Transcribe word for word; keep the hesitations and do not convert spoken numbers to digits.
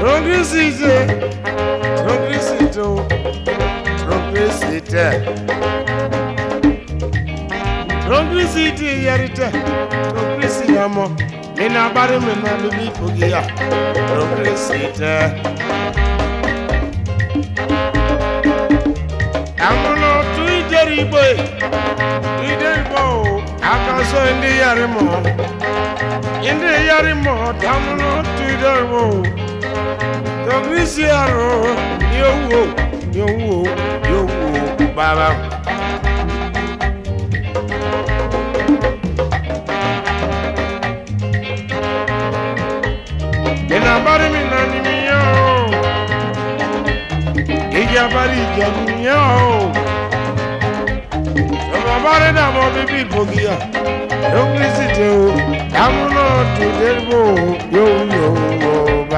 Progressite, progressito, progressite, progressite yarite, progressiamo. Nina bari mena bibi pogia, progressite. Amono tuideri boy, tuideri bo. Akaso indi yarimo, indi yarimo. Amono tuideri bo. Progressiaro, yo wo, yo wo, yo wo, baba. Ena bari mi nani mi yo, ija bari ija mi yo. Yoga bari da mo bibi pogia, progressite o, amuno tu derbo, yo yo yo.